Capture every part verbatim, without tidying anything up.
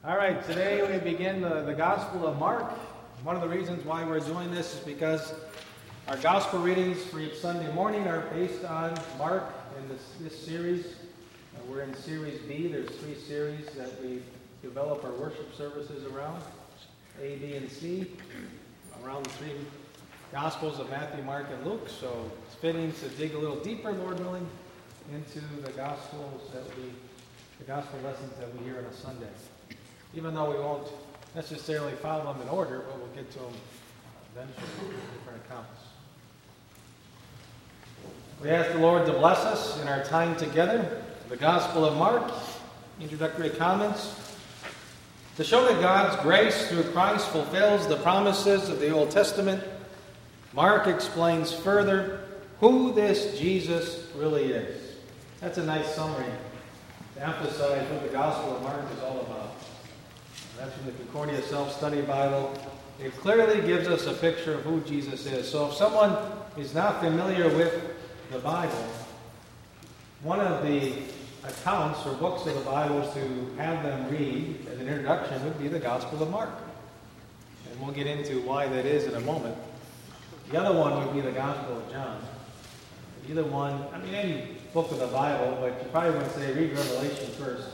All right, today we begin the, the Gospel of Mark. One of the reasons why we're doing this is because our Gospel readings for each Sunday morning are based on Mark in this, this series. Uh, we're in Series B. There's three series that we develop our worship services around, A, B, and C, around the three Gospels of Matthew, Mark, and Luke. So it's fitting to dig a little deeper, Lord willing, into the Gospels that we, the Gospel lessons that we hear on a Sunday. Even though we won't necessarily follow them in order, but we'll get to them eventually in different accounts. We ask the Lord to bless us in our time together. The Gospel of Mark, introductory comments. To show that God's grace through Christ fulfills the promises of the Old Testament, Mark explains further who this Jesus really is. That's a nice summary to emphasize what the Gospel of Mark is all about. That's from the Concordia Self-Study Bible. It clearly gives us a picture of who Jesus is. So if someone is not familiar with the Bible, one of the accounts or books of the Bible to have them read as an introduction would be the Gospel of Mark. And we'll get into why that is in a moment. The other one would be the Gospel of John. Either one, I mean, any book of the Bible, but you probably wouldn't say read Revelation first.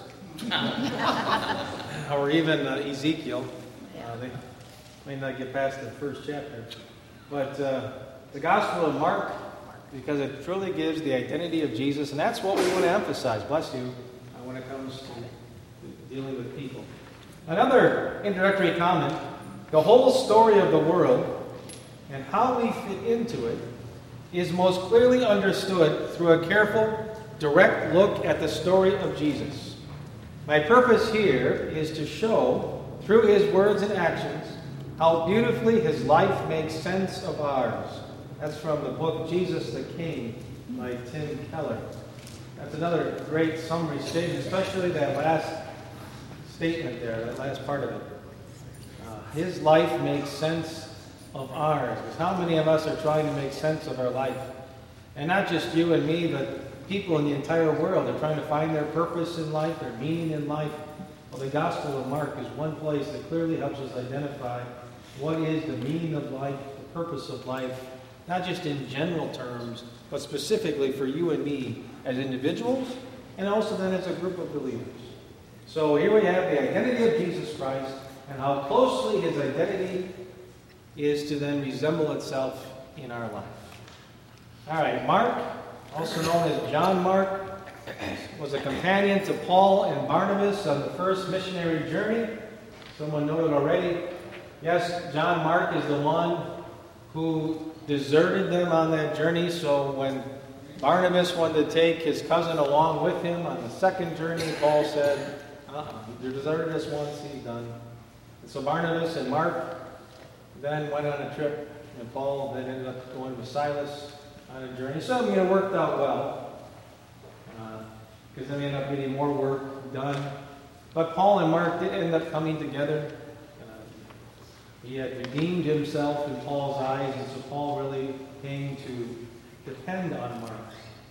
Or even uh, Ezekiel. Uh, they may not get past the first chapter. But uh, the Gospel of Mark, because it truly gives the identity of Jesus, and that's what we want to emphasize, bless you, uh, when it comes to dealing with people. Another introductory comment, the whole story of the world and how we fit into it is most clearly understood through a careful, direct look at the story of Jesus. My purpose here is to show, through his words and actions, how beautifully his life makes sense of ours. That's from the book Jesus the King by Tim Keller. That's another great summary statement, especially that last statement there, that last part of it. Uh, his life makes sense of ours. Because how many of us are trying to make sense of our life? And not just you and me, but people in the entire world are trying to find their purpose in life, their meaning in life. Well, the Gospel of Mark is one place that clearly helps us identify what is the meaning of life, the purpose of life, not just in general terms, but specifically for you and me as individuals, and also then as a group of believers. So here we have the identity of Jesus Christ, and how closely his identity is to then resemble itself in our life. All right, Mark, also known as John Mark, was a companion to Paul and Barnabas on the first missionary journey. Someone noted already. Yes, John Mark is the one who deserted them on that journey. So when Barnabas wanted to take his cousin along with him on the second journey, Paul said, uh-uh, you deserted us once, he's done. And so Barnabas and Mark then went on a trip, and Paul then ended up going with Silas on a journey. So, I mean, it worked out well, because uh, then they ended up getting more work done. But Paul and Mark did end up coming together. Uh, he had redeemed himself in Paul's eyes, and so Paul really came to depend on Mark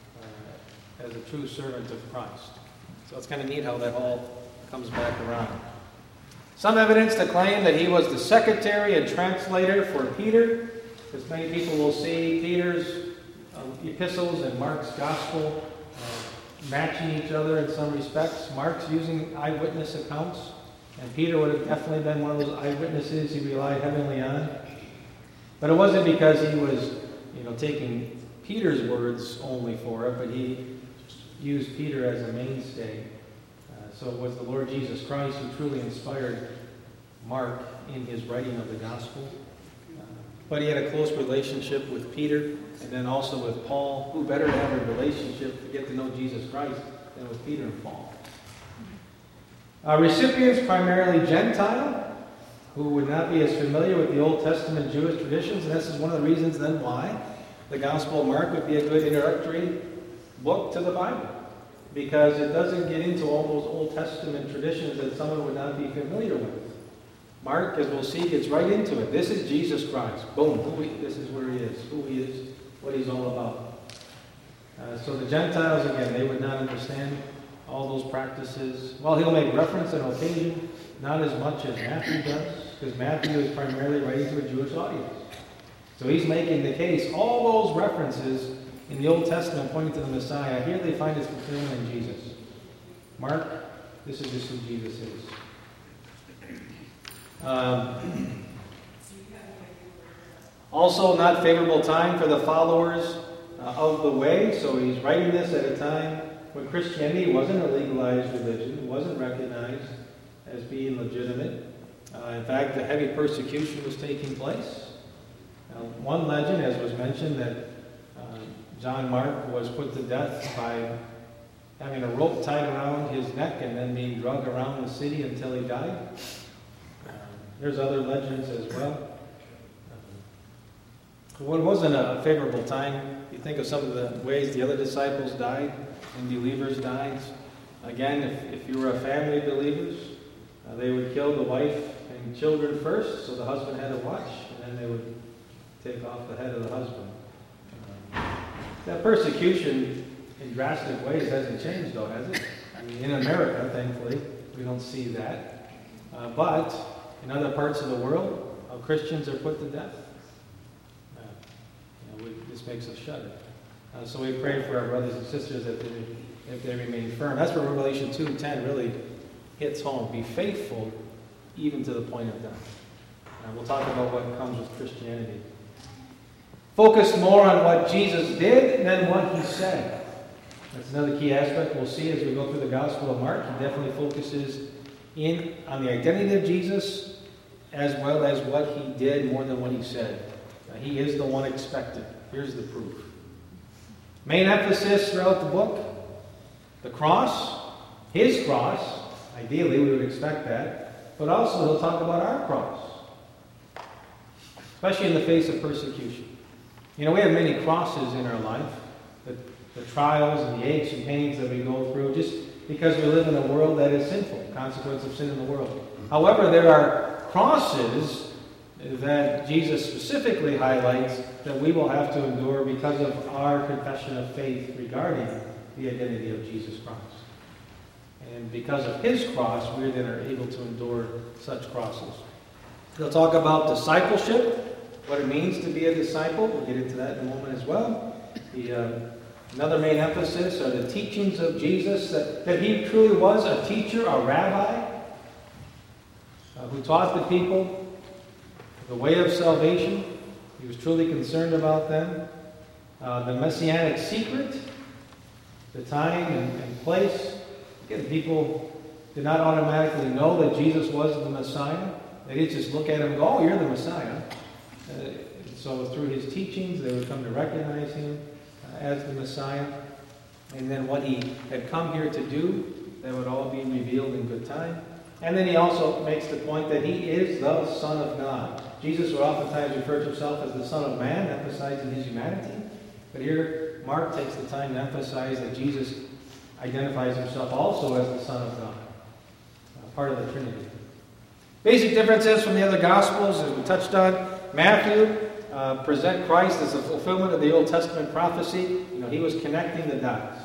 uh, as a true servant of Christ. So it's kind of neat how that all comes back around. Some evidence to claim that he was the secretary and translator for Peter, because many people will see Peter's uh, epistles and Mark's gospel uh, matching each other in some respects. Mark's using eyewitness accounts, and Peter would have definitely been one of those eyewitnesses he relied heavily on. But it wasn't because he was, you know, taking Peter's words only for it, but he used Peter as a mainstay. Uh, so it was the Lord Jesus Christ who truly inspired Mark in his writing of the gospel. Uh, but he had a close relationship with Peter, and then also with Paul. Who better to have a relationship to get to know Jesus Christ than with Peter and Paul? Uh, recipients primarily Gentile, who would not be as familiar with the Old Testament Jewish traditions, and this is one of the reasons then why the Gospel of Mark would be a good introductory book to the Bible, because it doesn't get into all those Old Testament traditions that someone would not be familiar with. Mark, as we'll see, gets right into it. This is Jesus Christ. Boom. Who he, this is where he is, who he is, what he's all about. Uh, so the Gentiles, again, they would not understand all those practices. While he'll make reference on occasion not as much as Matthew does, because Matthew is primarily writing to a Jewish audience. So he's making the case. All those references in the Old Testament pointing to the Messiah, here they find its fulfillment in Jesus. Mark, this is just who Jesus is. Um, also, not favorable time for the followers uh, of the way. So he's writing this at a time when Christianity wasn't a legalized religion, wasn't recognized as being legitimate. Uh, in fact, a heavy persecution was taking place. Now, one legend, as was mentioned, that uh, John Mark was put to death by having a rope tied around his neck and then being dragged around the city until he died. Uh, there's other legends as well. Uh, well, it wasn't a favorable time. You think of some of the ways the other disciples died and believers died. Again, if, if you were a family of believers, uh, they would kill the wife and children first, so the husband had to watch, and then they would take off the head of the husband. Uh, that persecution in drastic ways hasn't changed, though, has it? I mean, in America, thankfully, we don't see that. Uh, but in other parts of the world, how Christians are put to death, uh, you know, we, this makes us shudder. Uh, so we pray for our brothers and sisters that they, if they remain firm. That's where Revelation two ten really hits home. Be faithful even to the point of death. Uh, we'll talk about what comes with Christianity. Focus more on what Jesus did than what he said. That's another key aspect we'll see as we go through the Gospel of Mark. He definitely focuses in on the identity of Jesus as well as what he did more than what he said. Uh, he is the one expected. Here's the proof. Main emphasis throughout the book, the cross, his cross. Ideally, we would expect that. But also, he'll talk about our cross, especially in the face of persecution. You know, we have many crosses in our life, the, the trials and the aches and pains that we go through, just because we live in a world that is sinful, consequence of sin in the world. However, there are crosses that Jesus specifically highlights that we will have to endure because of our confession of faith regarding the identity of Jesus Christ. And because of his cross, we then are able to endure such crosses. He'll talk about discipleship, what it means to be a disciple. We'll get into that in a moment as well. The, uh, another main emphasis are the teachings of Jesus, that, that he truly was a teacher, a rabbi, uh, who taught the people the way of salvation. He was truly concerned about them. Uh, the messianic secret, the time and, and place. Again, people did not automatically know that Jesus was the Messiah. They didn't just look at him and go, oh, you're the Messiah. Uh, so through his teachings, they would come to recognize him uh, as the Messiah. And then what he had come here to do, that would all be revealed in good time. And then he also makes the point that he is the Son of God. Jesus would oftentimes refer to himself as the Son of Man, emphasizing his humanity. But here, Mark takes the time to emphasize that Jesus identifies himself also as the Son of God, uh, part of the Trinity. Basic differences from the other Gospels, as we touched on. Matthew uh, present Christ as a fulfillment of the Old Testament prophecy. You know, he was connecting the dots.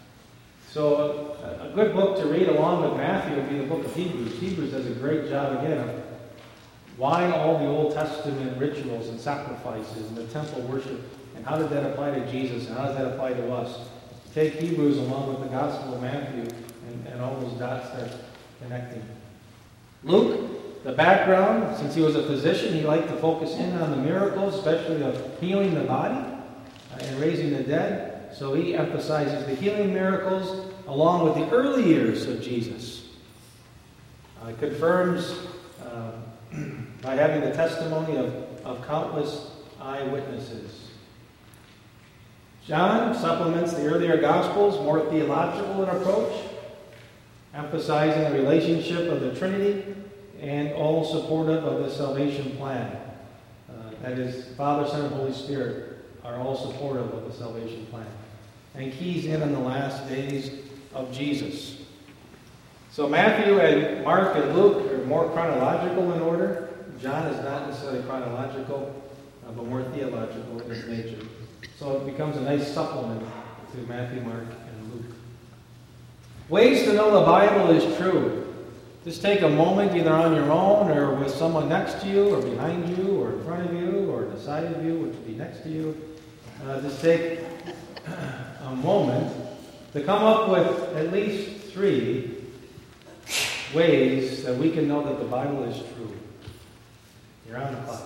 So a, a good book to read along with Matthew would be the book of Hebrews. Hebrews does a great job, again, of why all the Old Testament rituals and sacrifices and the temple worship, and how did that apply to Jesus, and how does that apply to us? Take Hebrews along with the Gospel of Matthew, and, and all those dots start connecting. Luke, the background, since he was a physician, he liked to focus in on the miracles, especially of healing the body uh, and raising the dead. So he emphasizes the healing miracles along with the early years of Jesus. Uh, it confirms uh, by having the testimony of, of countless eyewitnesses. John supplements the earlier Gospels, more theological in approach, emphasizing the relationship of the Trinity and all supportive of the salvation plan. Uh, that is, Father, Son, and Holy Spirit are all supportive of the salvation plan. And keys in on the last days of Jesus. So Matthew and Mark and Luke are more chronological in order. John is not necessarily chronological, uh, but more theological in its nature. So it becomes a nice supplement to Matthew, Mark, and Luke. Ways to know the Bible is true. just take a moment either on your own or with someone next to you or behind you or in front of you or the side of you, which would be next to you. Uh, just take a moment to come up with at least three ways that we can know that the Bible is true. You're on the clock.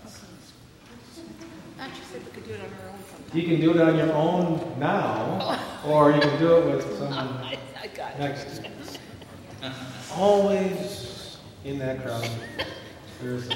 I just said we could do it on our own sometime. You can do it on your own now, or you can do it with someone I, I got it. next to you. Always in that crowd, there is a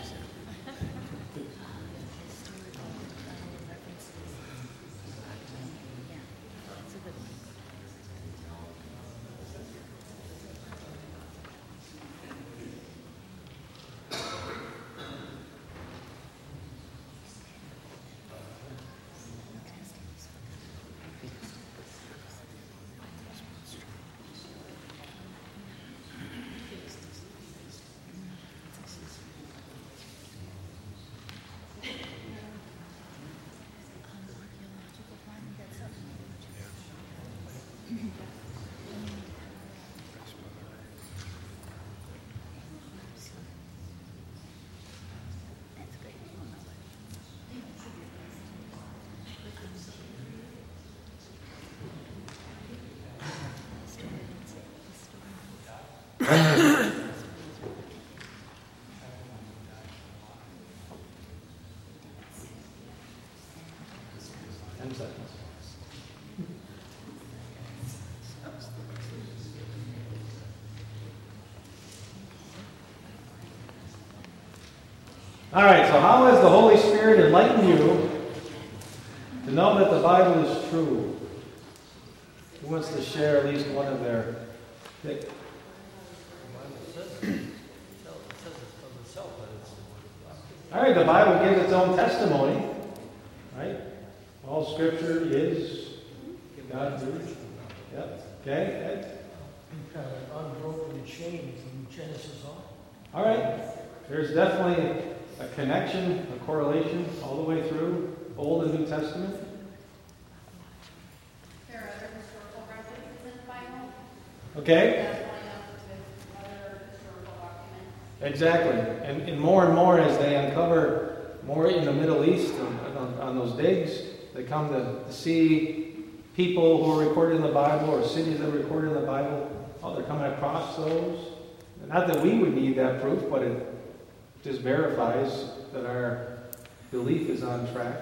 ten seconds. All right, so how has the Holy Spirit enlightened you to know that the Bible is true? Who wants to share at least one of their... All right, the Bible gives its own testimony, right? All Scripture is God-breathed. Yep. Okay. Ed? Kind of an unbroken chain from Genesis on. All right. There's definitely a connection, a correlation all the way through Old and New Testament. There are other historical references in the Bible. Okay. That's line up with other historical documents. Exactly. And, and more and more as they uncover more in the Middle East on, on, on those digs, they come to, to see people who are recorded in the Bible or cities that are recorded in the Bible. Oh, they're coming across those. Not that we would need that proof, but it just verifies that our belief is on track.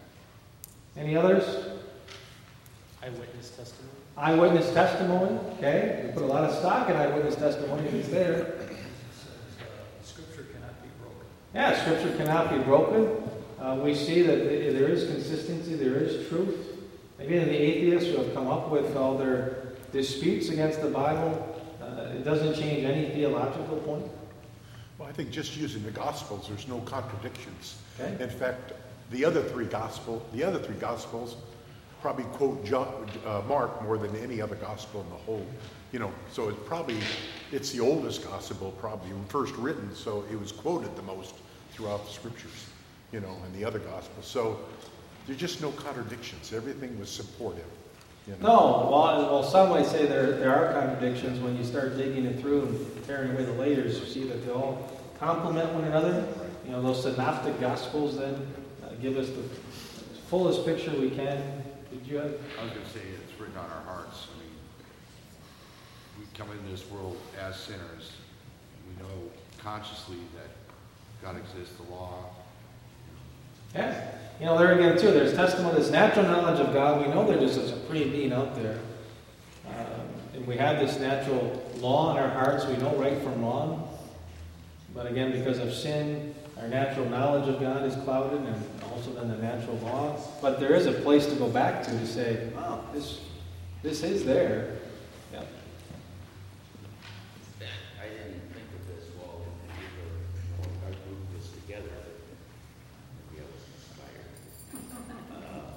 Any others? Eyewitness testimony. Eyewitness testimony. Okay. We put a lot of stock in eyewitness testimony if it's there. Scripture cannot be broken. Yeah, Scripture cannot be broken. Uh, we see that there is consistency, there is truth. Even the atheists who have come up with all their disputes against the Bible, uh, it doesn't change any theological point. Well, I think just using the Gospels, there's no contradictions. Okay. In fact, the other three gospel, the other three Gospels probably quote John, uh, Mark more than any other Gospel in the whole. You know, so it's probably it's the oldest Gospel, probably first written, so it was quoted the most throughout the Scriptures. You know, and the other Gospels. So there's just no contradictions. Everything was supportive. You know? No, well, well, some might say there there are contradictions when you start digging it through and tearing away the layers. You see that they all complement one another. You know, those synoptic Gospels then uh, give us the fullest picture we can. Did you have? I was going to say it's written on our hearts. I mean, we come into this world as sinners. We know consciously that God exists, the law. Yeah. You know, there again, too, there's testimony, there's natural knowledge of God. We know there's just a supreme being out there. Um, and we have this natural law in our hearts. We know right from wrong. But again, because of sin, our natural knowledge of God is clouded, and also then the natural law. But there is a place to go back to to say, oh, this, this is there. Yep. I didn't think of this while we were, when our group was together. Maybe I was inspired. Uh,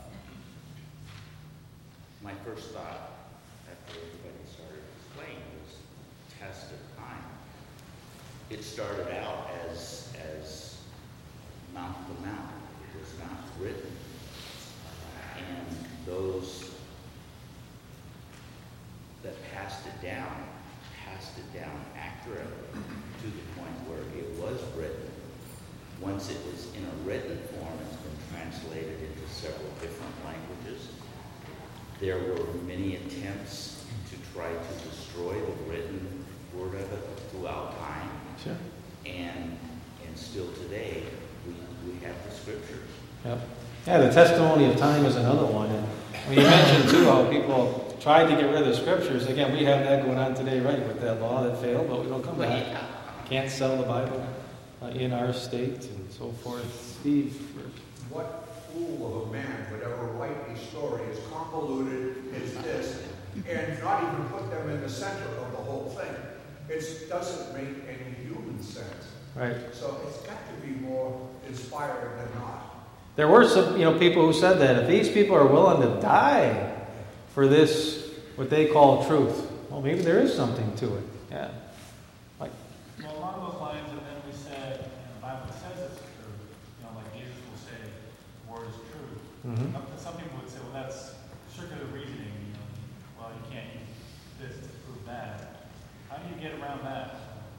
my first thought, after everybody started explaining, was test of time. It started out as as mouth to mouth. It was not written, and those that passed it down passed it down accurately to the point where it was written. Once it was in a written form, it's been translated into several different languages. There were many attempts to try to destroy the written word of it throughout time. Sure. And and still today, we, we have the scriptures. Yep. Yeah, the testimony of time is another one. And when you mentioned, too, how people tried to get rid of the scriptures. Again, we have that going on today, right, with that law that failed, but we don't come back. Can't sell the Bible uh, in our state and so forth. Steve. What fool of a man would ever write these stories, convoluted as this, and not even put them in the center of the whole thing? It doesn't make any human sense. Right. So it's got to be more inspired than not. There were some, you know, people who said that if these people are willing to die for this, what they call truth, well, maybe there is something to it. Yeah. Like. Well, along those lines, and then we said, and the Bible says it's true. You know, like Jesus will say, the word is true. Mm-hmm. Some people would say, well, that's circular reasoning. You know, well, you can't use this to prove that. How do you get around that?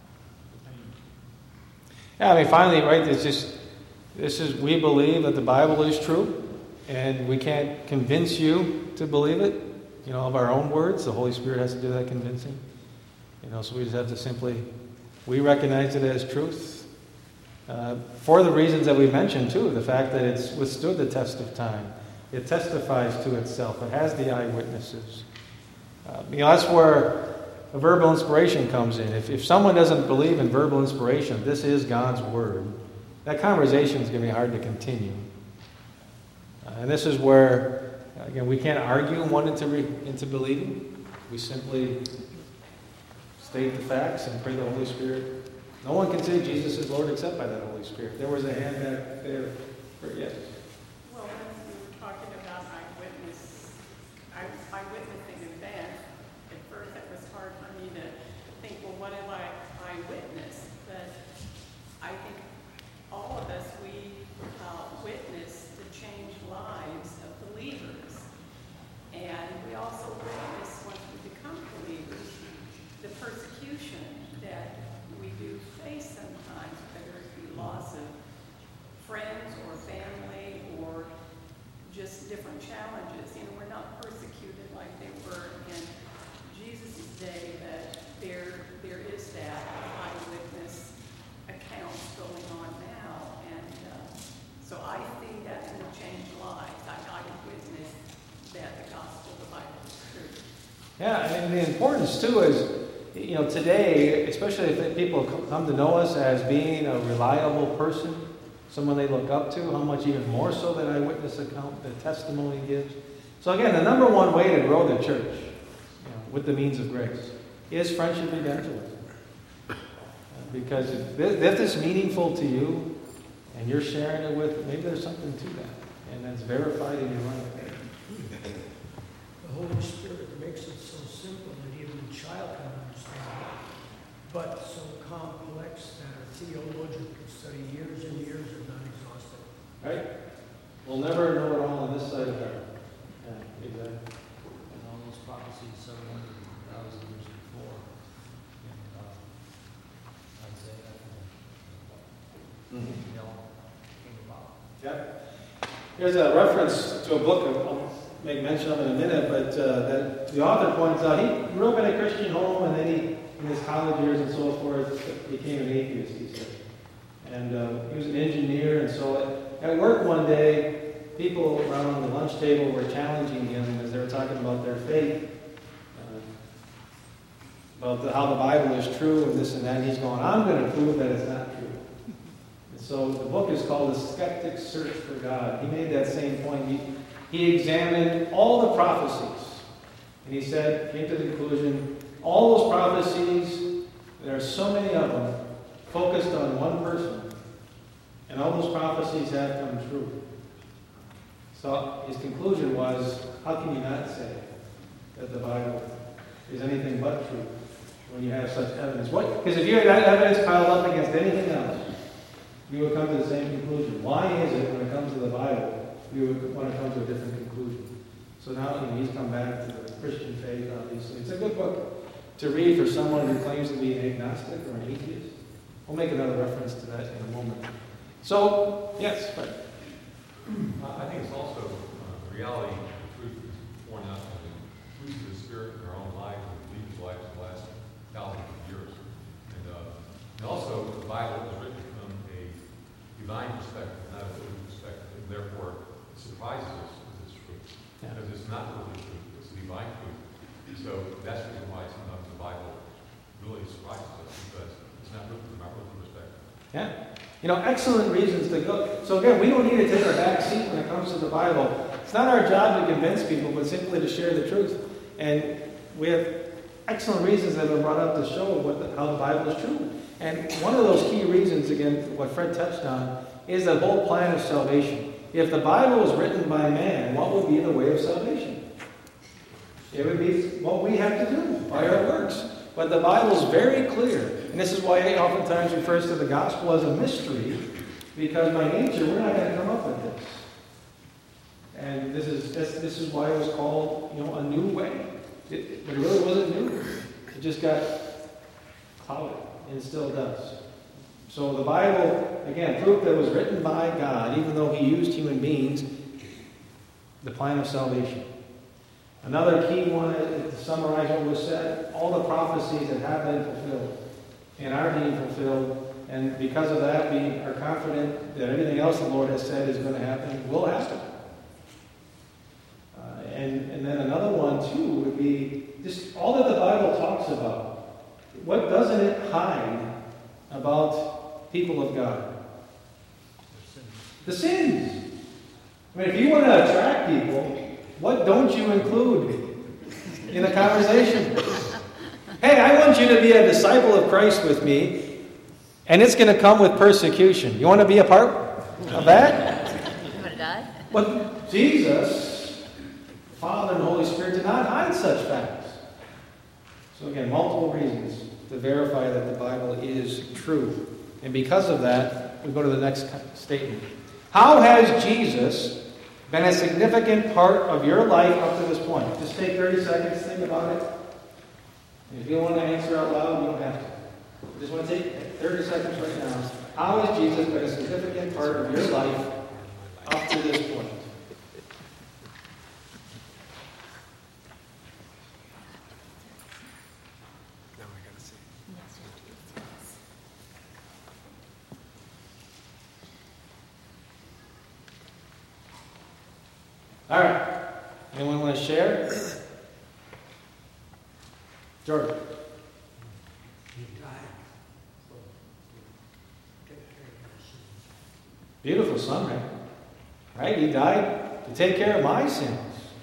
Yeah, I mean, finally, right, it's just, this is, we believe that the Bible is true, and we can't convince you to believe it, you know, of our own words. The Holy Spirit has to do that convincing. You know, so we just have to simply, we recognize it as truth. Uh, for the reasons that we mentioned, too, the fact that it's withstood the test of time. It testifies to itself. It has the eyewitnesses. Uh, you know, that's where a verbal inspiration comes in. If, if someone doesn't believe in verbal inspiration, this is God's Word, that conversation is going to be hard to continue. Uh, and this is where, again, we can't argue one into, re, into believing. We simply state the facts and pray the Holy Spirit. No one can say Jesus is Lord except by that Holy Spirit. There was a hand back there. For, yes. Well, when we were talking about eyewitness, eye- eyewitnessing events, at first it was hard for me to think, well, what am I eyewitness? But I think all of us, we uh, witness the changed lives of believers. And we also witness, once we become believers, the persecution that we do face sometimes, whether it be loss of friends or family or just different challenges. You know, we're not persecuted like they were in Jesus' day, but there there is that eyewitness account going on now. And uh, so I think that's going to change lives. I, I witness that the gospel of the Bible is true. Yeah, and the importance, too, is, you know, today, especially if people come to know us as being a reliable person, someone they look up to, how much even more so that eyewitness account, the testimony gives. So again, the number one way to grow the church, you know, with the means of grace, is friendship evangelism. Uh, because if this is meaningful to you, and you're sharing it with, maybe there's something to that, and that's verified in your life. The Holy Spirit makes it so simple that even a child can understand it, but so complex that a theologian could study years and years and not exhaust it. Right? We'll never know it all on this side of heaven. Yeah, exactly. And all those prophecies seven hundred thousand years before in uh, Isaiah and Mm-hmm. Noah came about. Yeah. Here's a reference to a book I'll make mention of in a minute, but uh, that the author points out he grew up in a Christian home, and then he, in his college years and so forth, became an atheist, he said. And uh, he was an engineer, and so at, at work one day, people around the lunch table were challenging him as they were talking about their faith, uh, about the, how the Bible is true and this and that. And he's going, I'm going to prove that it's not true. And so the book is called The Skeptic's Search for God. He made that same point. He, he examined all the prophecies, and he said, came to the conclusion, all those prophecies, there are so many of them, focused on one person, and all those prophecies have come true. So his conclusion was, how can you not say that the Bible is anything but true when you have such evidence? What? Because if you had evidence piled up against anything else, you would come to the same conclusion. Why is it when it comes to the Bible, you would want to come to a different conclusion? So now, you know, he's come back to the Christian faith, obviously. It's a good book. to read for someone who claims to be an agnostic or an atheist? We'll make another reference to that in a moment. So, yes, Fred. Uh, I think it's also uh, reality, the truth is borne out of the fruits of the Spirit in our own lives and believers' lives in the last thousands of years. And, uh, and also, the Bible is written from a divine perspective, not a human perspective, and therefore it surprises us with its truth. Yeah. Because it's not really truth, it's a divine truth. So that's the reason why sometimes the Bible really surprises us, because it's not written from our own perspective. Yeah. You know, excellent reasons to go. So again, we don't need to take our back seat when it comes to the Bible. It's not our job to convince people, but simply to share the truth. And we have excellent reasons that have been brought up to show what the, how the Bible is true. And one of those key reasons, again, what Fred touched on, is the whole plan of salvation. If the Bible was written by man, what would be the way of salvation? It would be what we have to do by our works. But the Bible is very clear. And this is why it oftentimes refers to the gospel as a mystery, because by nature we're not going to come up with this. And this is this, this is why it was called, you know, a new way. It, but it really wasn't new. It just got clouded, and it still does. So the Bible, again, proof that it was written by God, even though He used human beings, the plan of salvation. Another key one, to summarize what was said, all the prophecies that have been fulfilled and are being fulfilled, and because of that, we are confident that everything else the Lord has said is going to happen, will happen. Uh, and, and then another one, too, would be just all that the Bible talks about. What doesn't it hide about people of God? The sins. I mean, if you want to attract people, what don't you include in a conversation? Hey, I want you to be a disciple of Christ with me, and it's going to come with persecution. You want to be a part of that? You want to die? But Jesus, Father and Holy Spirit, did not hide such facts. So again, multiple reasons to verify that the Bible is true. And because of that, we go to the next statement. How has Jesus been a significant part of your life up to this point? Just take thirty seconds, think about it. And if you want to answer out loud, you don't have to. Just want to take thirty seconds right now. How has Jesus been a significant part of your life up to this point? All right. Anyone want to share? George. Beautiful summary. Right? He died to take care of my sins.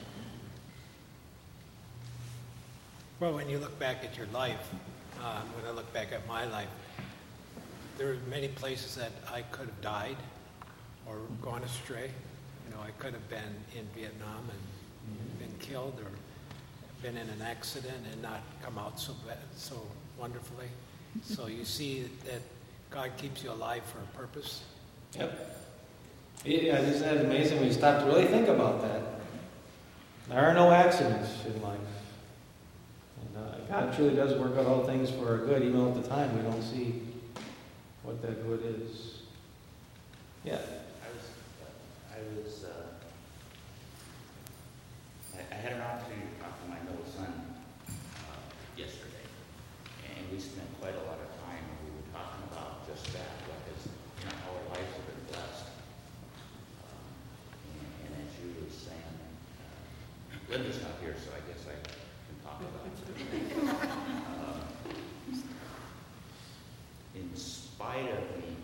Well, when you look back at your life, uh, when I look back at my life, there are many places that I could have died or gone astray. You know, I could have been in Vietnam and been killed, or been in an accident and not come out so bad, so wonderfully. So you see that God keeps you alive for a purpose. Yep. Yeah, isn't that amazing when you stop to really think about that? There are no accidents in life. And uh, God truly does work out all things for our good, even though at the time we don't see what that good is. Yeah. I was, uh, I was, uh, I, I had an opportunity to talk to my middle son uh, yesterday, and we spent quite a lot of time. We were talking about just that, because you know how our lives have been blessed. Um, and, and as you were saying, uh, Linda's not here, so I guess I can talk about it. um, in spite of me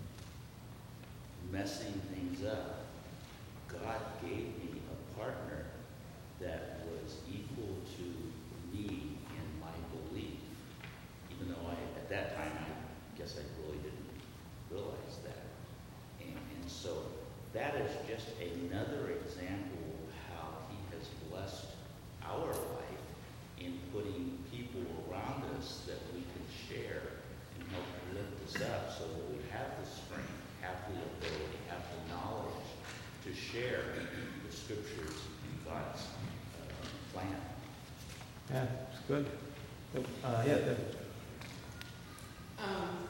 messing things up, God gave me a partner that was equal to me in my belief, even though I, at that time, I guess I really didn't realize that. And, and so that is just another example of how He has blessed our life in putting people around us that we can share and help lift us up, so that we have the strength, have the ability, have the knowledge to share the scriptures in God's uh, plan. Yeah, it's good. Uh, yeah, the, Um,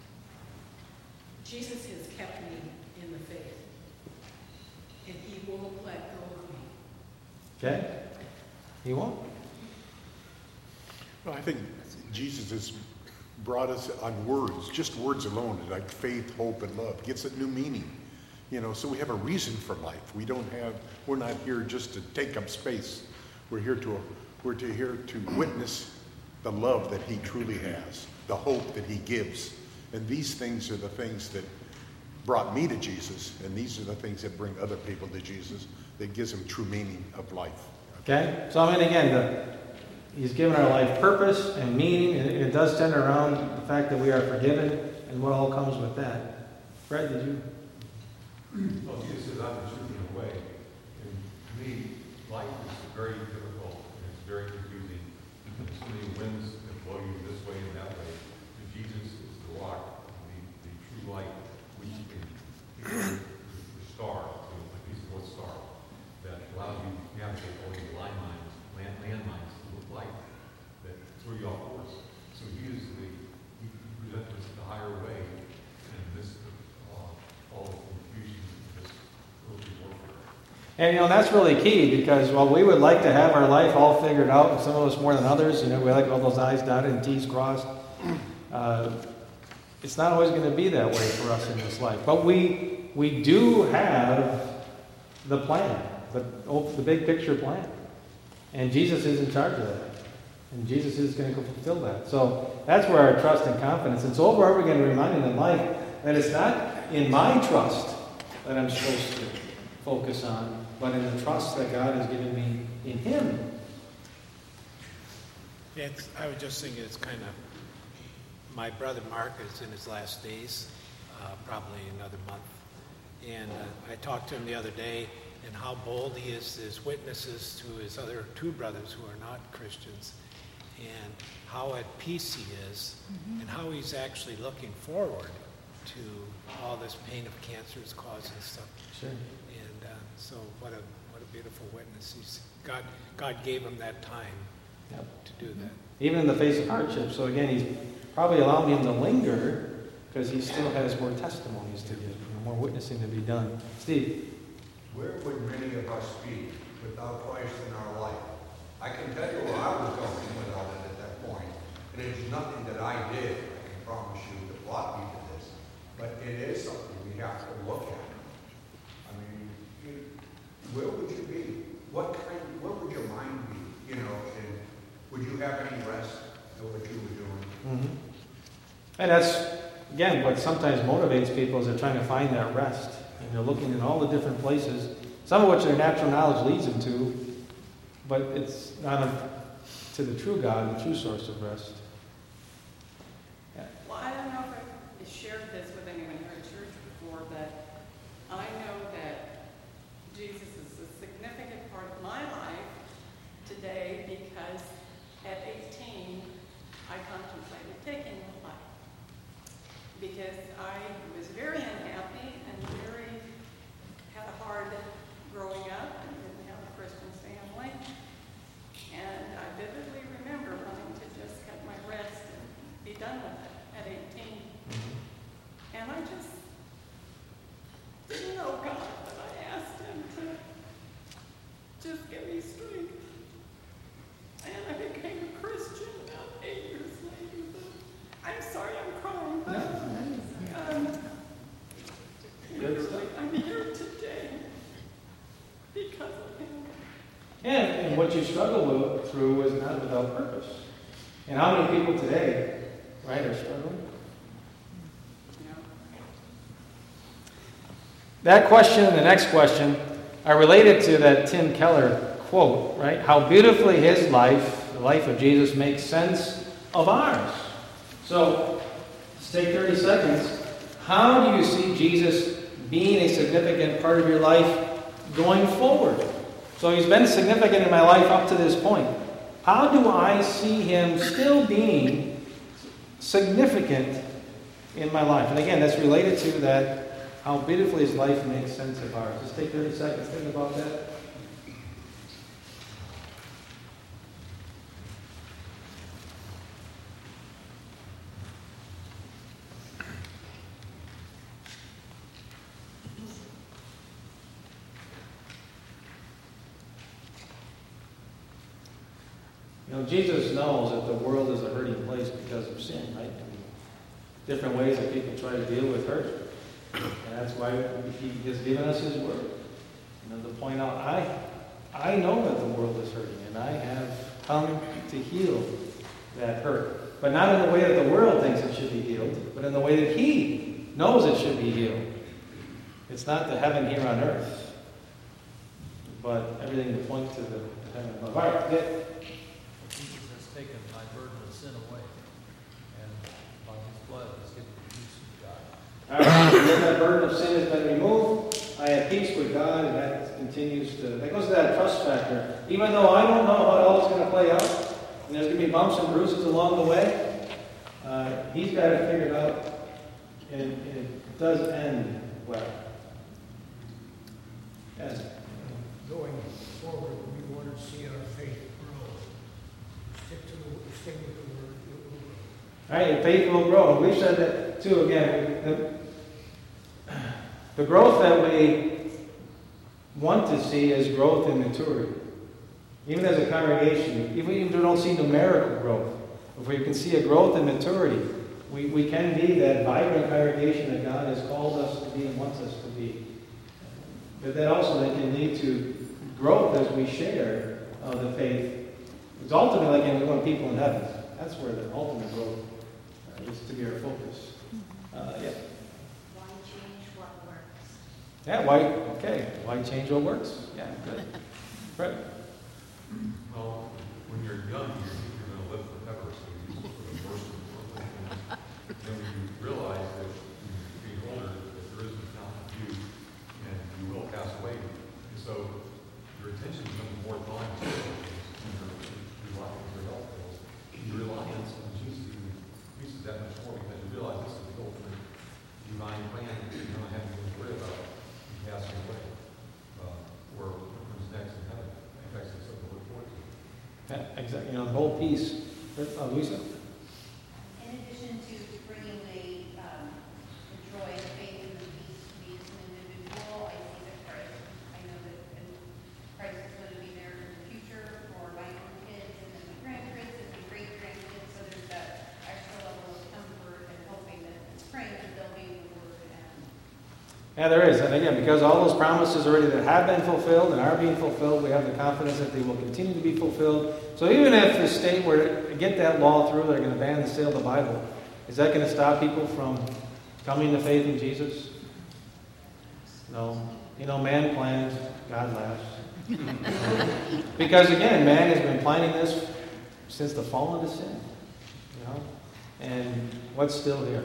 Jesus has kept me in the faith, and he won't let go of me. okay? He won't. Well, I think Jesus has brought us on words, just words alone, like faith, hope, and love. Gives it new meaning. You know, so we have a reason for life. We don't have, we're not here just to take up space. We're here to, we're to here to witness the love that he truly has, the hope that he gives. And these things are the things that brought me to Jesus, and these are the things that bring other people to Jesus, that gives them true meaning of life. Okay? So, I mean, again, the, he's given our life purpose and meaning, and it, it does center around the fact that we are forgiven and what all comes with that. Fred, did you? Well, Jesus says, I'm the truth in a way. And to me, life is very difficult and it's very confusing. There's so many winds that blow you this way and that way. And Jesus is the rock, the, the true light, which you can, the star, a piece of North Star, that allows you to navigate all these landmines, land, landmines of life that throw you off course. So he is the, he presents us the higher way in this, uh, all the confusion of this earthly warfare. And, you know, that's really key because, while we would like to have our life all figured out, and some of us more than others, you know, we like all those I's dotted and T's crossed. Uh, it's not always going to be that way for us in this life. But we we do have the plan, the, the big picture plan. And Jesus is in charge of that. And Jesus is going to fulfill that. So that's where our trust and confidence. And so over and over again, reminding in life that it's not in my trust that I'm supposed to focus on, but in the trust that God has given me in him. Yeah, it's, I was just thinking it's kind of, my brother Mark is in his last days, uh, probably another month. And uh, I talked to him the other day, and how bold he is as witnesses to his other two brothers who are not Christians, and how at peace he is, mm-hmm. and how he's actually looking forward to all this pain of cancer is causing stuff. Sure. And uh, so what a what a beautiful witness. He's God God gave him that time yep. to do that. Even in the face of hardship. So again, he's probably allowing him to linger because he still has more testimonies to give, more witnessing to be done. Steve? Where would many of us be without Christ in our life? I can tell you where I was going without it at that point. And it's nothing that I did, I can promise you, that brought me to this. But it is something we have to look at. I mean, you, where would you be? What kind, where would your mind be? You know, and would you have any rest in what you were doing? Mm-hmm. And that's, again, what sometimes motivates people is they're trying to find that rest. And they're looking in all the different places, some of which their natural knowledge leads them to, but it's not a, to the true God, the true source of rest. Yeah. Well, I don't know if I shared this with anyone here at church before, but I know that Jesus is a significant part of my life today because at eighteen, I contemplated taking my life. Because I was very unhappy and very, had a hard growing up and didn't have a Christian family. And I vividly remember wanting to just cut my wrist and be done with it at eighteen. And I just didn't know God, but I asked him to just give me strength. And I became a Christian about eight years later. But I'm sorry, I'm crying. But um, literally, I'm here today because of him. And, and what you struggle through is not without purpose. And how many people today, right, are struggling? Yeah. That question and the next question are related to that Tim Keller quote, right? How beautifully his life, the life of Jesus, makes sense of ours. So, let's take thirty seconds. How do you see Jesus being a significant part of your life going forward? So he's been significant in my life up to this point. How do I see him still being significant in my life? And again, that's related to that, how beautifully his life makes sense of ours. Just take thirty seconds, think about that. You know, Jesus knows that the world is a hurting place because of sin, right? Different ways that people try to deal with hurt. And that's why he has given us his word. You know, to point out, I, I know that the world is hurting, and I have come to heal that hurt. But not in the way that the world thinks it should be healed, but in the way that he knows it should be healed. It's not the heaven here on earth, but everything to point to the heaven above. All right, yeah. Jesus has taken my burden of sin away, and by his blood has given me peace with God. All right, when that burden of sin has been removed, I have peace with God, and that continues to, that goes to that trust factor. Even though I don't know how it all is going to play out, and there's going to be bumps and bruises along the way, uh, he's got it figured out, and, and it does end well. Yes. Going forward, we want to see our faith grow. Stick to the, stick with the word. It will grow. All right, your faith will grow. And we've said that too. Again, the, the growth that we want to see is growth in maturity. Even as a congregation, even if we don't see numerical growth, if we can see a growth in maturity, we, we can be that vibrant congregation that God has called us to be and wants us to be. But that also then can lead to growth as we share uh, the faith. It's ultimately, again, we want people in heaven. That's where the ultimate growth uh, is to be our focus. Uh, yeah. Why change what works? Yeah, why, okay. Why change what works? Yeah, good. Right. Well, when you're young, you think you're going to live forever, so you look for the worst of the worst things. Then when you realize that when you're getting older, that there is an account of you, and you will pass away. And so your attention becomes more drawn to things when you're your life as your health goes. Your reliance on Jesus increases that much more because you realize this is the ultimate divine plan that you don't have to worry about passing away. Uh, or what comes next in heaven. In fact, it's something to look forward to. Yeah, exactly. You know, the whole piece. Uh, Lisa? In addition to bringing the, um, the joy and faith and the peace to me as an individual, I see that Christ, I know that Christ is going to be there in the future for my own kids and then my grandkids and my great-grandkids, so there's that extra level of comfort and hoping that, praying that they'll be able to work it out. Yeah, there is. And again, because all those promises already that have been fulfilled and are being fulfilled, we have the confidence that they will continue to be fulfilled. So even if the state were to get that law through, they're going to ban the sale of the Bible, is that going to stop people from coming to faith in Jesus? No. You know, man plans, God laughs. Because again, man has been planning this since the fall into sin. You know? And what's still here?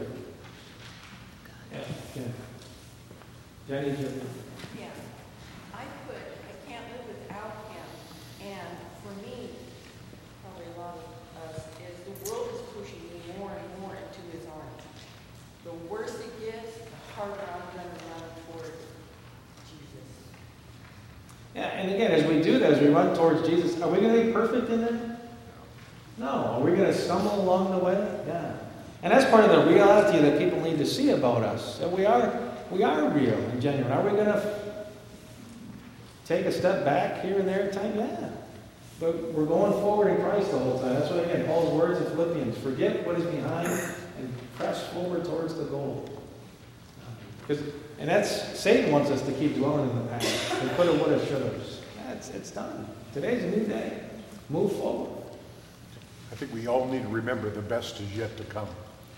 Yeah. Yeah. Jenny, Jenny. Yeah. I could, I can't live without him. And for me, probably a lot of us, is the world is pushing me more and more into his arms. The worse it gets, the harder I'm going to run towards Jesus. Yeah, and again, as we do that, as we run towards Jesus, are we going to be perfect in there? No. Are we going to stumble along the way? Yeah. And that's part of the reality that people need to see about us. That we are we are real and genuine. Are we going to take a step back here and there at times? Yeah. But we're going forward in Christ the whole time. That's what, again, Paul's words in Philippians. Forget what is behind and press forward towards the goal. Because, and that's, Satan wants us to keep dwelling in the past. And put it what it should have. Yeah, it's, it's done. Today's a new day. Move forward. I think we all need to remember the best is yet to come.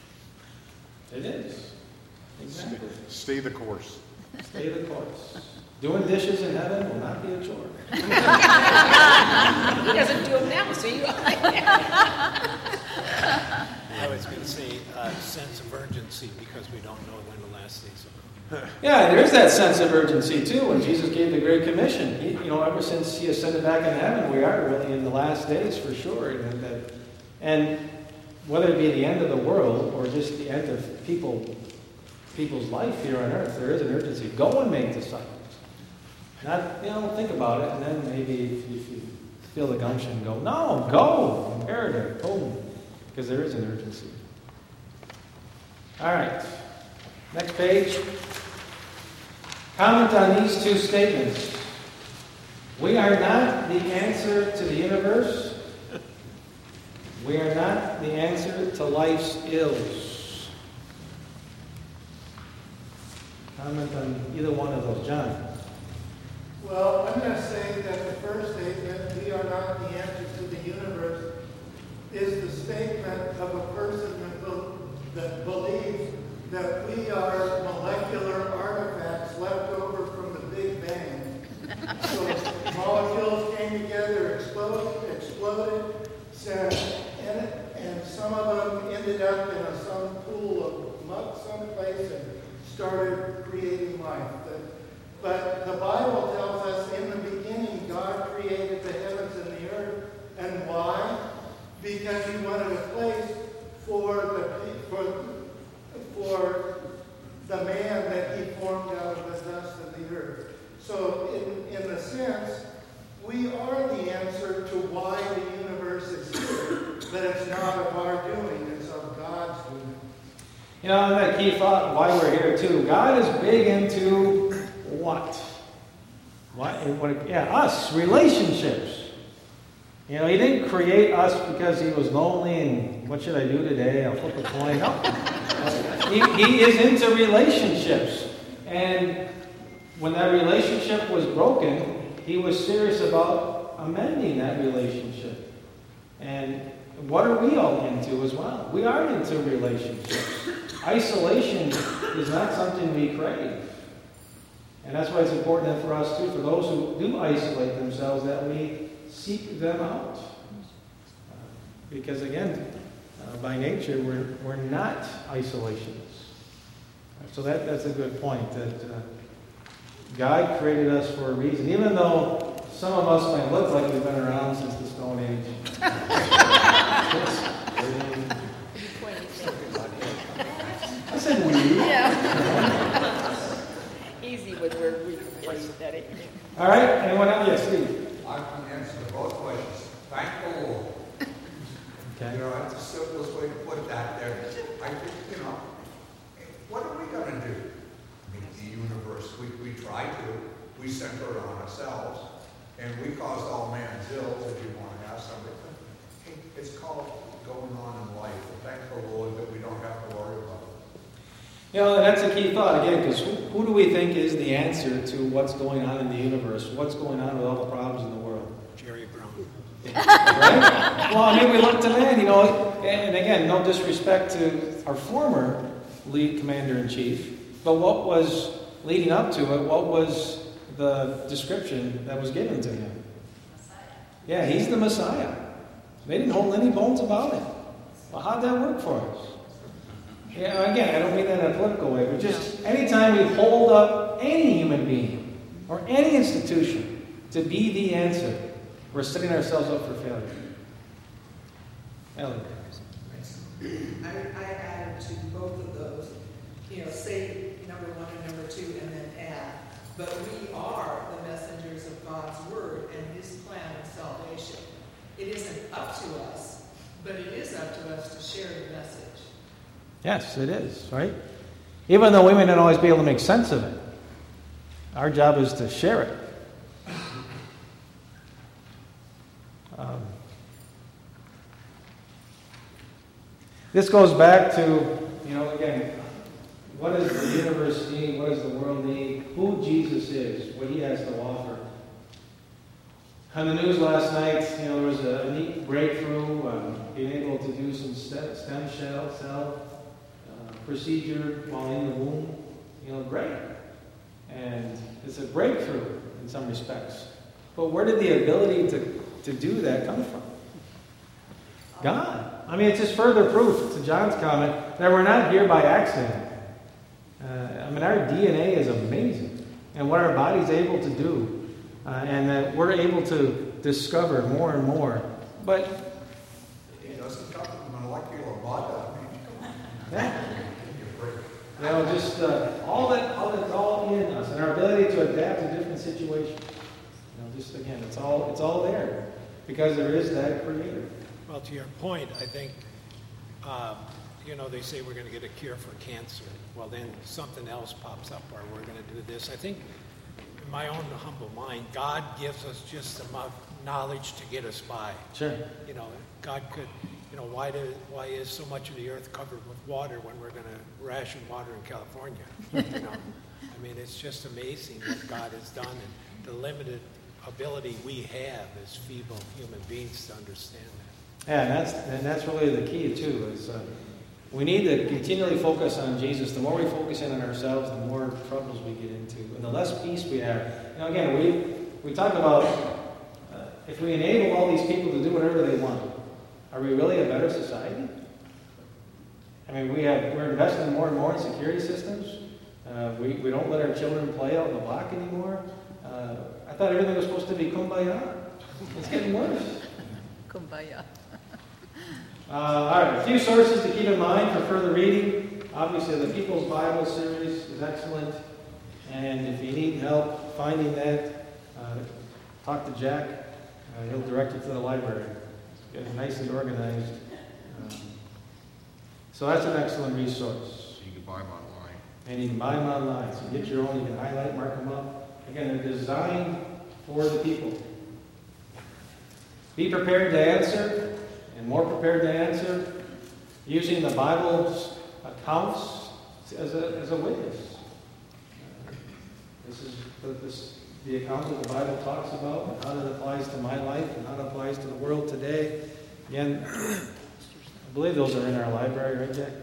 It is. Exactly. Stay, stay the course. Stay the course. Doing dishes in heaven will not be a chore. He doesn't do them now, so you I was going to say uh, sense of urgency because we don't know when the last days are. Yeah, there is that sense of urgency too. When Jesus gave the Great Commission, he, you know, ever since he ascended back into heaven, we are really in the last days for sure. And, that, and whether it be the end of the world or just the end of people, people's life here on earth, there is an urgency. Go and make disciples. Not, you know, think about it, and then maybe if you, if you feel the gumption, go, no, go, imperative, boom, because there is an urgency. All right, next page. Comment on these two statements. We are not the answer to the universe, We are not the answer to life's ills. Comment on either one of those. John. Well, I'm going to say that the first statement, we are not the answer to the universe, is the statement of a person that, be- that believes that we are molecular artifacts left over from the Big Bang. So molecules came together, exploded, exploded, and, and, and some of them ended up in a, some pool of mud someplace and started creating life. The, But the Bible tells us in the beginning God created the heavens and the earth. And why? Because he wanted a place for the for, for the man that he formed out of the dust of the earth. So in, in a sense, we are the answer to why the universe is here. But it's not of our doing, it's of God's doing. You know, that key thought why we're here too. God is big into what? What? what? Yeah, us, relationships. You know, he didn't create us because he was lonely and what should I do today? I'll flip a coin. No. he, he is into relationships. And when that relationship was broken, he was serious about amending that relationship. And what are we all into as well? We are into relationships. Isolation is not something we crave. And that's why it's important then for us too, for those who do isolate themselves, that we seek them out. Uh, because again, uh, by nature, we're, we're not isolationists. So that, that's a good point, that uh, God created us for a reason. Even though some of us might look like we've been around since the Stone Age. I said we. Yeah. Easy with where we place that. All right, anyone else? Yes, Steve. I can answer to both questions. Thank the Lord. Okay. You know, that's the simplest way to put that there. I think, you know, what are we going to do? I mean, the universe, we, we try to. We center it on ourselves. And we caused all man's ills, if you want to ask something. It's called going on in life. And thank the Lord that we don't have to worry about it. You know, that's a key thought, again, because who, who do we think is the answer to what's going on in the universe? What's going on with all the problems in the world? Jerry Brown. Right? Well, I mean, we look to man, you know, and again, no disrespect to our former lead commander-in-chief, but what was leading up to it, what was the description that was given to him? Messiah. Yeah, he's the Messiah. They didn't hold any bones about it. Well, how'd that work for us? Yeah, again, I don't mean that in a political way, but just anytime we hold up any human being or any institution to be the answer, we're setting ourselves up for failure. Ellen. I, I added to both of those, you know, say number one and number two and then add. But we are the messengers of God's word and his plan of salvation. It isn't up to us, but it is up to us to share the message. Yes, it is, right? Even though we may not always be able to make sense of it, our job is to share it. Um, this goes back to, you know, again, what does the universe need? What does the world need? Who Jesus is, what he has to offer. On the news last night, you know, there was a, a neat breakthrough, um, being able to do some stem, stem cell cell uh, procedure while in the womb. You know, great. And it's a breakthrough in some respects. But where did the ability to, to do that come from? God. I mean, it's just further proof to John's comment that we're not here by accident. Uh, I mean, our D N A is amazing, and what our body's able to do, uh, and that we're able to discover more and more. But it doesn't come from molecular body. Yeah. You know, just uh, all that, all that's all in us, and our ability to adapt to different situations. You know, just again, it's all, it's all there because there is that Creator. Well, to your point, I think, uh, you know, they say we're going to get a cure for cancer. Well, then something else pops up, or we're going to do this. I think, in my own humble mind, God gives us just enough knowledge to get us by. Sure. You know, God could, you know, why do, why is so much of the earth covered with water when we're going to ration water in California? You know, I mean, it's just amazing what God has done and the limited ability we have as feeble human beings to understand that. Yeah, and that's and that's really the key too. Is uh, we need to continually focus on Jesus. The more we focus in on ourselves, the more troubles we get into, and the less peace we have. You know, again, we we talk about uh, if we enable all these people to do whatever they want, are we really a better society? I mean, we have we're investing more and more in security systems. Uh, we we don't let our children play out in the block anymore. Uh, I thought everything was supposed to be kumbaya. It's getting worse. Kumbaya. Uh, all right, a few sources to keep in mind for further reading. Obviously, the People's Bible series is excellent. And if you need help finding that, uh, talk to Jack. Uh, he'll direct you to the library. Get it nicely organized. Um, so that's an excellent resource. You can buy them online. And you can buy them online. So get your own. You can highlight, mark them up. Again, they're designed for the people. Be prepared to answer. And more prepared to answer using the Bible's accounts as a, as a witness. Uh, this is the, this, the account that the Bible talks about and how that applies to my life and how it applies to the world today. Again, I believe those are in our library, right, Jack?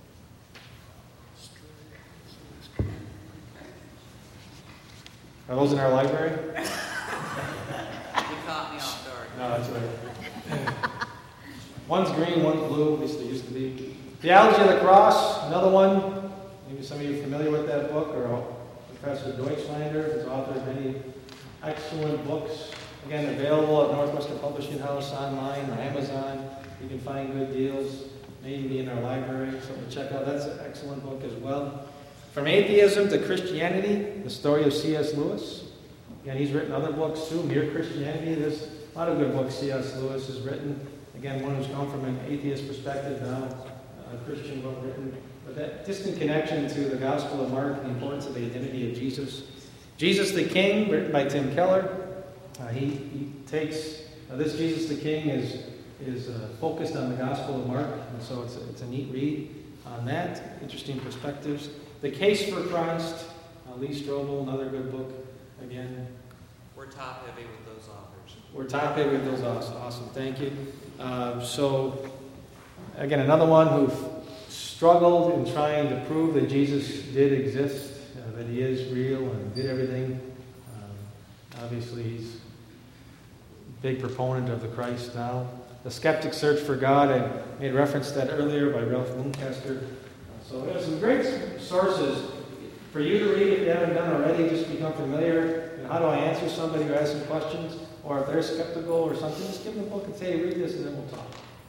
Are those in our library? You caught me off guard. No, that's right. One's green, one's blue, at least they used to be. Theology of the Cross, another one. Maybe some of you are familiar with that book, or Professor Deutschlander is author of many excellent books. Again, available at Northwestern Publishing House online or Amazon. You can find good deals, maybe in our library, something to check out. That's an excellent book as well. From Atheism to Christianity, the story of C S Lewis. Again, he's written other books too, Mere Christianity. There's a lot of good books C S Lewis has written. Again, one who's come from an atheist perspective, now a Christian book written. But that distant connection to the Gospel of Mark and the importance of the identity of Jesus. Jesus the King, written by Tim Keller. Uh, he, he takes, uh, this Jesus the King is, is uh, focused on the Gospel of Mark, and so it's a, it's a neat read on that. Interesting perspectives. The Case for Christ, uh, Lee Strobel, another good book. Again, we're top heavy with those authors. We're top heavy with those. Awesome, awesome. Thank you. Uh, so, again, another one who struggled in trying to prove that Jesus did exist, uh, that he is real and did everything. Um, obviously, he's a big proponent of the Christ now. The Skeptic's Search for God, I made reference to that earlier by Ralph Mooncaster. Uh, so, there's some great sources for you to read if you haven't done already. Just become familiar. And how do I answer somebody who has some questions? Or if they're skeptical or something, just give them a book and say, read this, and then we'll talk.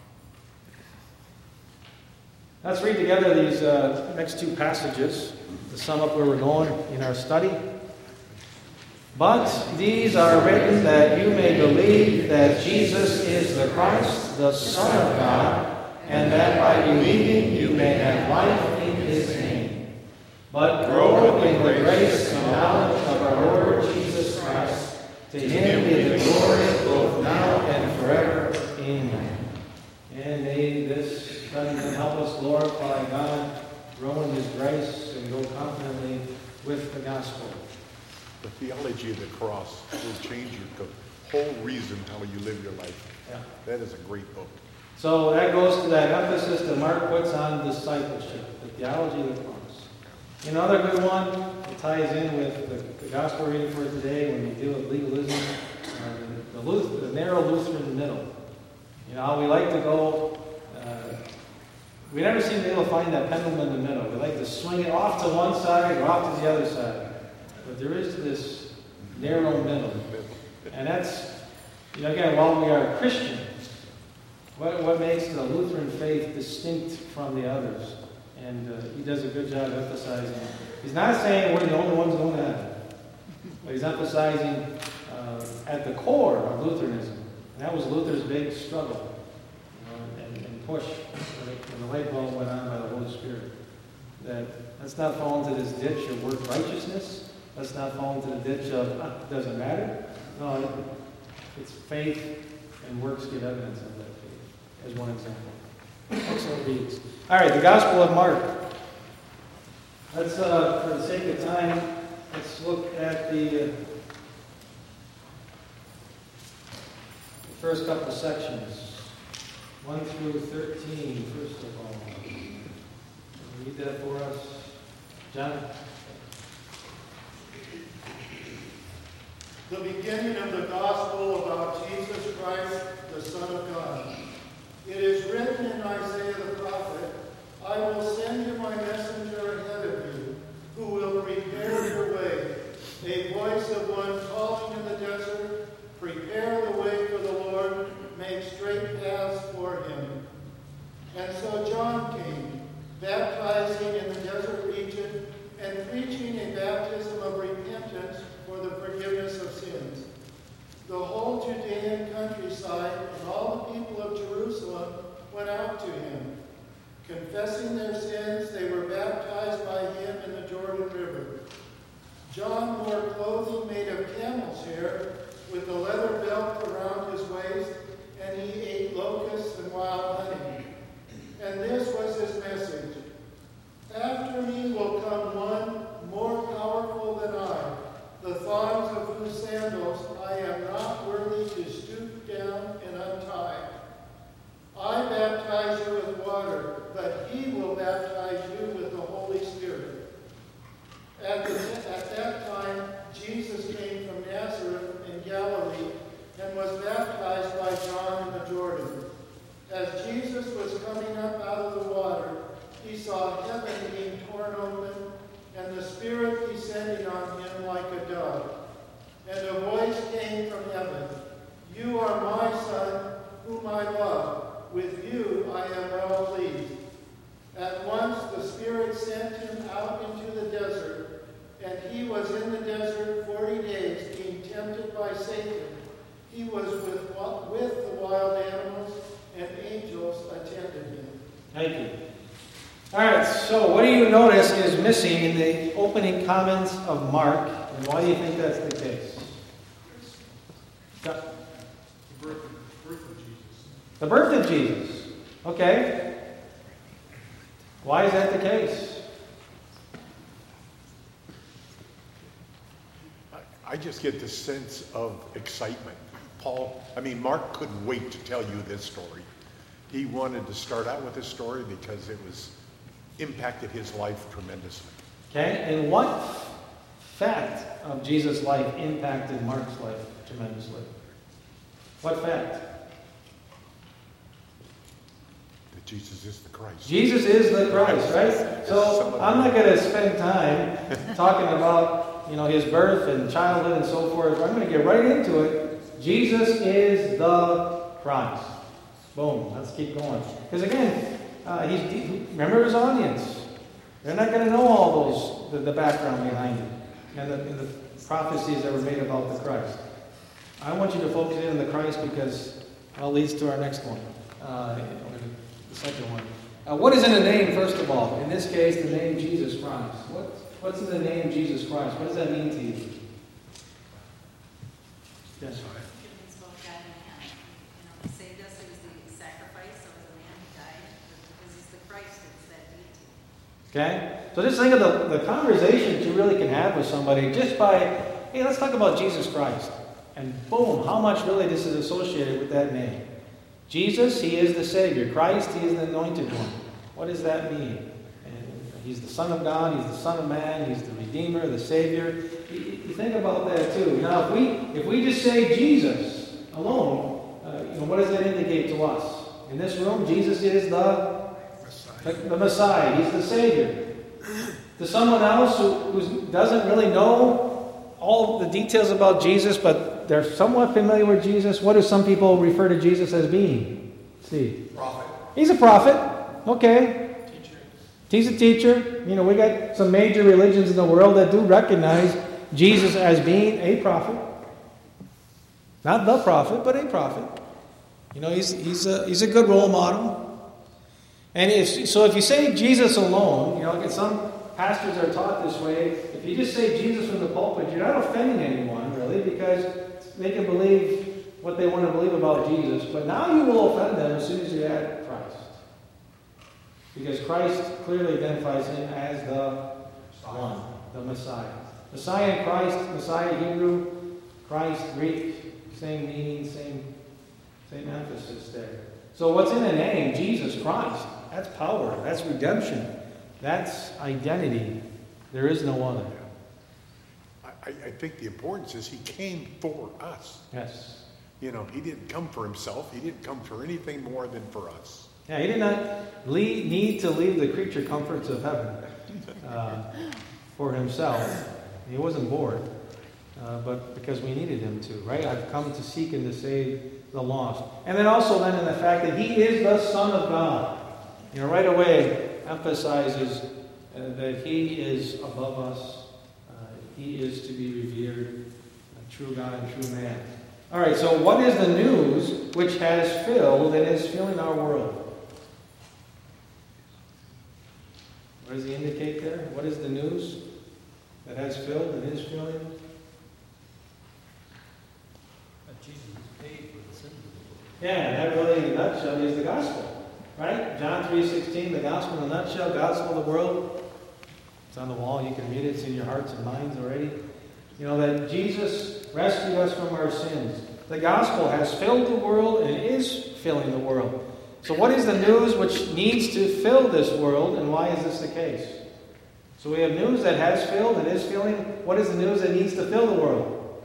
Let's read together these uh, next two passages to sum up where we're going in our study. But these are written that you may believe that Jesus is the Christ, the Son of God, and that by believing you may have life in his name. But grow in the grace and knowledge of our Lord Jesus Christ. To him be the glory both now and forever. Amen. And may this study help us glorify God, grow in his grace, and go confidently with the gospel. The theology of the cross will change your whole reason how you live your life. Yeah. That is a great book. So that goes to that emphasis that Mark puts on discipleship, the theology of the cross. Another good one, it ties in with the, the gospel reading for today when we deal with legalism, uh, the, Luther, the narrow Lutheran middle. You know how we like to go, uh, we never seem to be able to find that pendulum in the middle. We like to swing it off to one side or off to the other side. But there is this narrow middle. And that's, you know, again, while we are Christians, what, what makes the Lutheran faith distinct from the others? And uh, he does a good job emphasizing. He's not saying we're the only ones going to heaven, but he's emphasizing uh, at the core of Lutheranism. And that was Luther's big struggle you know, and, and push when the light bulb went on by the Holy Spirit. That let's not fall into this ditch of work righteousness. Let's not fall into the ditch of uh, it doesn't matter. No, it, it's faith and works give evidence of that faith, as one example. Excellent reads. All right, the Gospel of Mark. Let's, uh, for the sake of time, let's look at the, uh, the first couple sections, one through thirteen, first of all. Read that for us, John. The beginning of the gospel about Jesus Christ, the Son of God. It is written in Isaiah the prophet, I will send you my messenger ahead of you, who will prepare your way. A voice of one calling in the desert, prepare the way for the Lord, make straight paths for him. And so John came, baptizing in the desert region and preaching a baptism of repentance for the forgiveness of sins. The whole Judean countryside and all the people of Jerusalem went out to him. Confessing their sins, they were baptized by him in the Jordan River. John wore clothing made of camel's hair with a leather belt around his waist, and he ate locusts and wild honey. And this was his message. After me will come one more powerful than I, the thongs of whose sandals I am not worthy to stoop down and untie. I baptize you with water, but he will baptize you with the Holy Spirit. At, the, at that time, Jesus came from Nazareth in Galilee and was baptized by John in the Jordan. As Jesus was coming up out of the water, he saw heaven being torn open and the Spirit descending on him like a dove. And a voice came from heaven, You are my Son, whom I love. With you I am well pleased. At once the Spirit sent him out into the desert, and he was in the desert forty days, being tempted by Satan. He was with, with the wild animals, and angels attended him. Thank you. All right, so what do you notice is missing in the opening comments of Mark, and why do you think that's the case? The birth of, birth of Jesus. The birth of Jesus. Okay. Why is that the case? I just get this sense of excitement. Paul, I mean, Mark couldn't wait to tell you this story. He wanted to start out with this story because it was impacted his life tremendously. Okay, and what fact of Jesus' life impacted Mark's life tremendously? What fact? That Jesus is the Christ. Jesus is the Christ, right? So I'm not going to spend time talking about, you know, his birth and childhood and so forth. I'm going to get right into it. Jesus is the Christ. Boom. Let's keep going. Because again, uh, he's remember his audience. They're not going to know all those the, the background behind it and the, and the prophecies that were made about the Christ. I want you to focus in on the Christ because that leads to our next one, uh, the second one. Uh, what is in the name, first of all? In this case, the name Jesus Christ. What, what's in the name Jesus Christ? What does that mean to you? Yes. Okay? So just think of the, the conversation that you really can have with somebody just by, hey, let's talk about Jesus Christ. And boom, how much really this is associated with that name. Jesus, he is the Savior. Christ, he is the Anointed One. What does that mean? And he's the Son of God, he's the Son of Man, he's the Redeemer, the Savior. You, you think about that too. Now, if we if we just say Jesus alone, uh, you know, what does that indicate to us? In this room, Jesus is the The, the Messiah. He's the Savior. To someone else who, who doesn't really know all the details about Jesus, but they're somewhat familiar with Jesus, what do some people refer to Jesus as being? Steve? Prophet. He's a prophet. Okay. Teacher. He's a teacher. You know, we got some major religions in the world that do recognize Jesus as being a prophet. Not the prophet, but a prophet. You know, he's he's a he's a good role model. And if, so if you say Jesus alone, you know, like some pastors are taught this way, if you just say Jesus from the pulpit, you're not offending anyone, really, because they can believe what they want to believe about Jesus. But now you will offend them as soon as you add Christ. Because Christ clearly identifies him as the one, the Messiah. Messiah, Christ, Messiah, Hebrew, Christ, Greek, same meaning, same, same emphasis there. So what's in the name? Jesus Christ. That's power. That's redemption. That's identity. There is no other. I, I think the importance is he came for us. Yes. You know, he didn't come for himself. He didn't come for anything more than for us. Yeah, he did not leave, need to leave the creature comforts of heaven uh, for himself. He wasn't bored, uh, but because we needed him to, right? I've come to seek and to save the lost. And then also then in the fact that he is the Son of God. You know, right away emphasizes uh, that he is above us. Uh, he is to be revered, a true God and true man. All right, so what is the news which has filled and is filling our world? What does he indicate there? What is the news that has filled and is filling? That Jesus paid for the sins of the world. Yeah, that really in a nutshell is the gospel. Right? John three sixteen, the gospel in a nutshell, gospel of the world. It's on the wall, you can read it, it's in your hearts and minds already. You know, that Jesus rescued us from our sins. The gospel has filled the world and is filling the world. So what is the news which needs to fill this world, and why is this the case? So we have news that has filled and is filling. What is the news that needs to fill the world?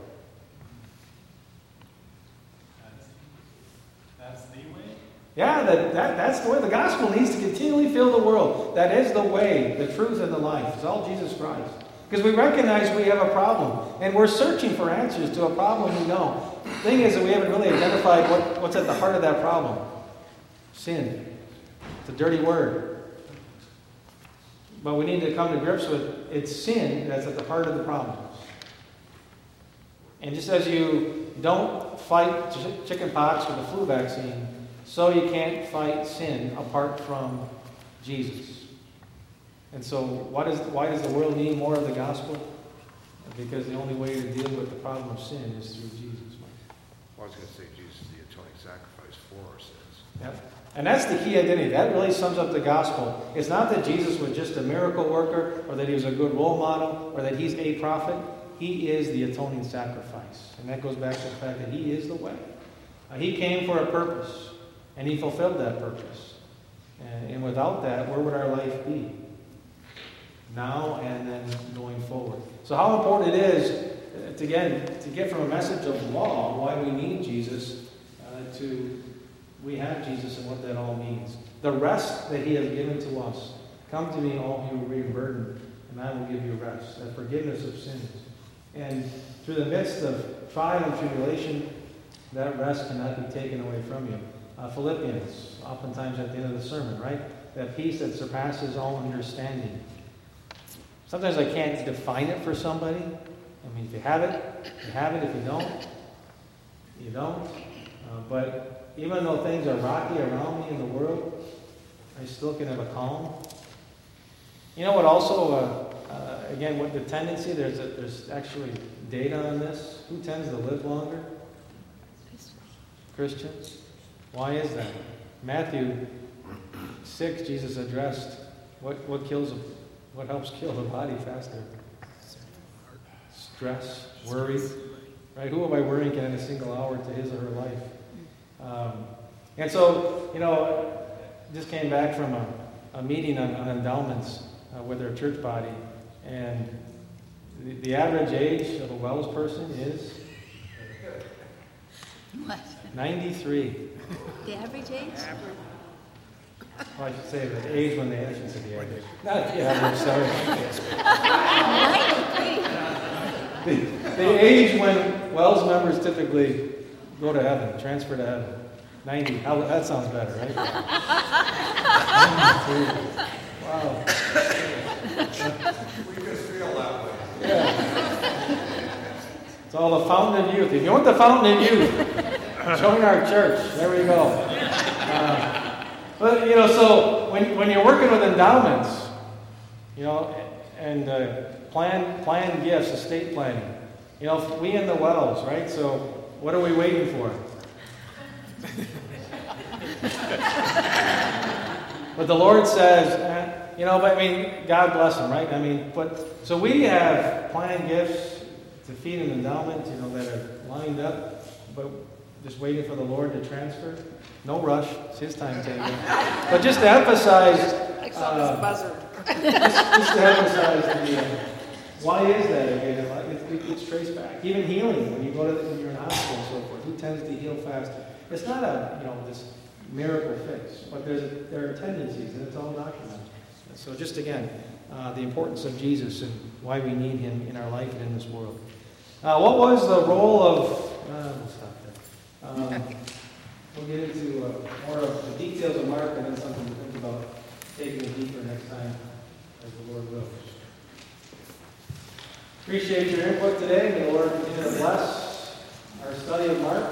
That's, that's the way? Yeah, that, that, that's the way. The gospel needs to continually fill the world. That is the way, the truth, and the life. It's all Jesus Christ. Because we recognize we have a problem, and we're searching for answers to a problem we know. The thing is that we haven't really identified what, what's at the heart of that problem. Sin. It's a dirty word. But we need to come to grips with it's sin that's at the heart of the problem. And just as you don't fight ch- chicken pox with a flu vaccine, so you can't fight sin apart from Jesus. And so what is, why does the world need more of the gospel? Because the only way to deal with the problem of sin is through Jesus. Well, I was going to say Jesus is the atoning sacrifice for our sins. Yep. And that's the key identity. That really sums up the gospel. It's not that Jesus was just a miracle worker, or that he was a good role model, or that he's a prophet. He is the atoning sacrifice. And that goes back to the fact that he is the way. Uh, he came for a purpose, and he fulfilled that purpose. And, and without that, where would our life be? Now and then going forward. So how important it is, to, again, to get from a message of law why we need Jesus uh, to we have Jesus and what that all means. The rest that he has given to us. Come to me, all who are weary and burdened, and I will give you rest. That forgiveness of sins. And through the midst of trial and tribulation, that rest cannot be taken away from you. Uh, Philippians, oftentimes at the end of the sermon, right? That peace that surpasses all understanding. Sometimes I can't define it for somebody. I mean, if you have it, you have it. If you don't, you don't. Uh, but even though things are rocky around me in the world, I still can have a calm. You know what also, uh, uh, again, what the tendency, there's a, there's actually data on this. Who tends to live longer? Christians. Why is that? Matthew six, Jesus addressed what, what kills, what helps kill the body faster? Stress, worry. Right? Who am I worrying can add a single hour to his or her life? Um, and so, you know, just came back from a, a meeting on, on endowments uh, with our church body, and the, the average age of a WELS person is What? ninety-three. The average age? Well, I should say the age when they actually said the average. Not the average, sorry. the, the age when WELS members typically go to heaven, transfer to heaven. ninety. How, that sounds better, right? Wow. We just feel that way. Yeah. It's all the fountain of youth. If you want the fountain of youth, join our church. There we go. Uh, but, you know, so when, when you're working with endowments, you know, and uh, plan, plan gifts, estate planning, you know, we in the WELS, right? So what are we waiting for? But the Lord says, eh, you know, but I mean, God bless them, right? I mean, but, so we have planned gifts to feed an endowment, you know, that are lined up, but just waiting for the Lord to transfer. No rush. It's His timetable. But just to emphasize, I saw this uh, buzzard. just, just to emphasize the, uh, why is that again? It, it, it's traced back. Even healing, when you go to the, when you're in hospital and so forth, who tends to heal faster? It's not a, you know, this miracle fix, but there's there are tendencies, and it's all documented. So just again, uh, the importance of Jesus and why we need Him in our life and in this world. Uh, what was the role of? Uh, we'll stop there. Um, we'll get into uh, more of the details of Mark, and then something to think about taking it deeper next time, as the Lord wills. Appreciate your input today. May the Lord continue to bless our study of Mark.